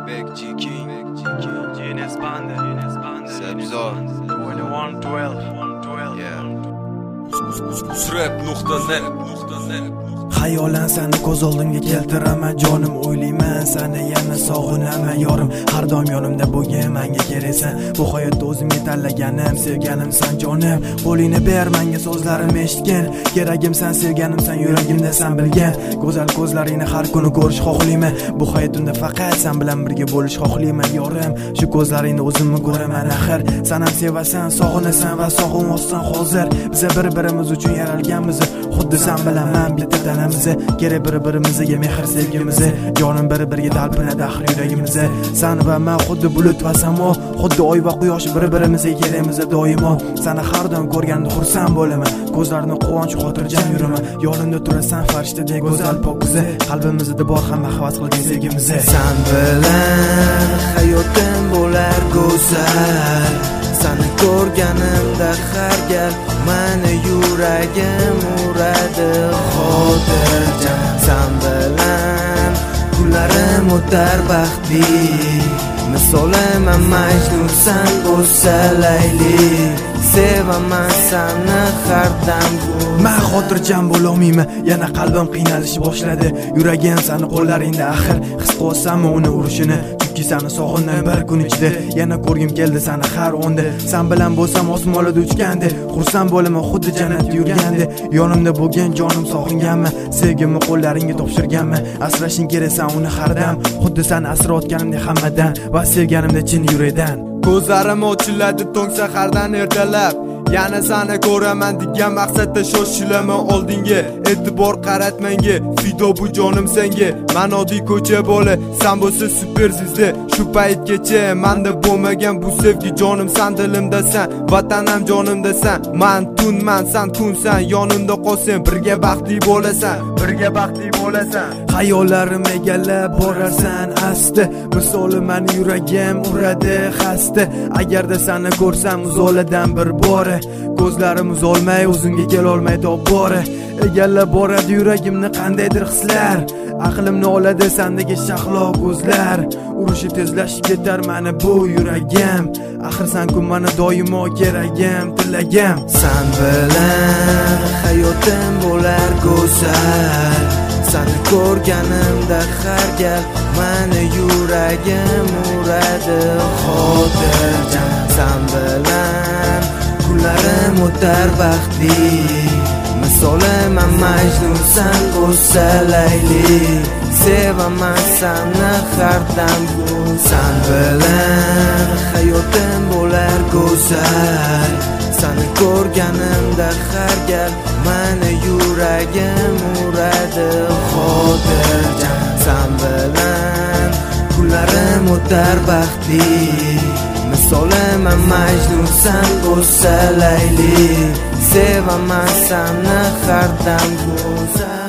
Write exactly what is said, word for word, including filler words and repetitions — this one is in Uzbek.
Bek Jiki Genius Bande Sebzor twenty-one twelve Srep nuqta net Hayolan seni ko'z oldimga keltiraman jonim, o'ylayman seni yana sog'inaman yorim, har doim yonimda bo'lgin, menga keraksan. Bu hayotda o'zimga tanlaganim, sevganimsan jonim, qo'lingni ber menga so'zlarim eshitgin, keragim sen, sevganim sen, yuragimda sen bilgan. Go'zal ko'zlaringni har kuni ko'rish xohlayman, bu hayotimda faqat sen bilan birga bo'lish xohlayman yorim. Shu ko'zlaringni o'zimni ko'raman axir, sen ham sevasan, sog'inasan va sog'inmoqsan hozir. Biz bir-birimiz uchun yaralganmiz, xuddi sen bilan men bitta tanamiz, kerak bir-birimizga mehr sevgimiz, jonim bir-biriga talpinadi axir yuragimiz. Sen va men xuddi bulut va samo, xuddi oy va quyosh bir-birimizga kerakmiz doimo. Seni har doim ko'rganda xursand bo'laman, ko'zlarini quvonch xotirjam yuraman, yonimda turasan farishtadek go'zal pokiza, qalbimizda bor hamma havas qilgan sevgimiz. Sen bilan hayotim bo'lar go'zal, seni ko'rganimda har gal meni yuragim uradi xotirjam. Sen bilan kunlarim o'tar baxtli, misolim Majnun sen bo'lsa Layli, sevaman seni har dam. Men xotirjam bo'lolmayman, yana qalbim qiynalishni boshladi, yuragim seni qo'llaringda axir, his qilasanmi uni urishini, chunki seni sog'indim bir kun ichida, yana ko'rgim keldi seni har onda. Sen bilan bo'lsam osmonlarda uchgandi, xursand bo'laman xuddi jannatda yurgandi, yonimda bo'lgan jonim sog'inganman, sevgimni qo'llaringga topshirganman, asrashing kerak sen uni har dam, xuddi sen asrayotganimdek hammadan va sevganimda chin yurakdan. Ko'zlarim ochiladi tong sahardan ertalab, yana seni ko'raman degan maqsadda shoshilaman oldinga, e'tibor qarat menga, fido bu jonim senga. Men oddiy ko'cha bola, sen bo'lsa super zizda, shu paytgacha menda bo'lmagan bu sevgi jonim, sen dilimdasan, vatanam jonimdasan. Men tunman, sen tunsan, yonimda qolsang, birga baxtli bo'lasan, birga baxtli bo'lasan. Hayollarim egallab borarsan asta, misoli meni yuragim uradi xasta. Agarda seni ko'rsam uzoladan bir bora, ko'zlarim uzolmay o'zimga kelolmay tobora, egallab boradi yuragimni qandaydir hislar, aqlimni oladi sendagi shahlo ko'zlar, urushi tezlashib ketar meni bu yuragim, axir sen-ku meni doimo keragim, tilagim. Sen bilan hayotim bo'lar go'zal, seni ko'rganimda har gal meni yuragim uradi xotirjam. Sen bilan kunlarim o'tar baxtli, misolim Majnun sen bo'lsa Layli, sevaman seni har dam. Sen bilan hayotim bo'lar go'zal, seni ko'rganimda har gal meni yuragim uradi xotirjam. Sen bilan kunlarim o'tar baxtli, misolim Majnun sen bo'lsa Layli, sevaman seni har dam go'zal.